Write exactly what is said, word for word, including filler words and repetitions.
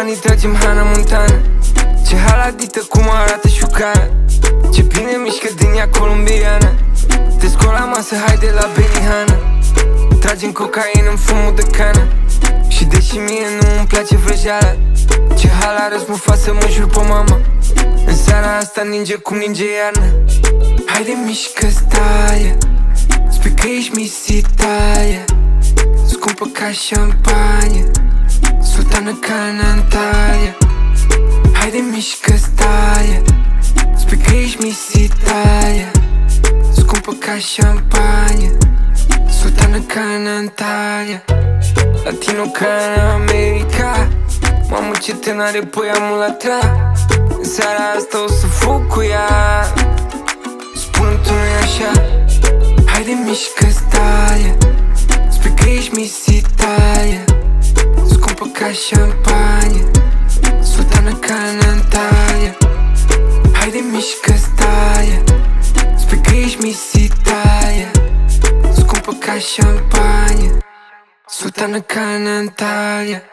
banii tragem Hannah Montana. Ce haladită, cum arată șucana. Ce bine mișcă din ea colombiană. Te scol la masă, haide la Benihana. Tragem cocaină în fumul de cană. Și deși mie nu îmi place vrăjeala, ce hal arăți mufa să mă jur pe mama. În seara asta ninge cum ninge iarnă. Haide mișcă staia, spui că ești misitaia, scumpă ca șampanie, sultană ca în Antalya. Haide mișcă staia, spui că ești misitaia, scumpă ca șampanie, sultană ca în Antalya. Latino ca în America. Mamă ce tânare, păi am la tra. În seara asta o să fug cu ea. Spune-mi tu nu-i așa. Haide mișcă staia, spui că ești misitaia, scumpă ca șampanie, sultană ca în Antalya. Haide mișcă staia, spui că ești misitaia, scumpă ca șampanie, sultană ca în Antalya.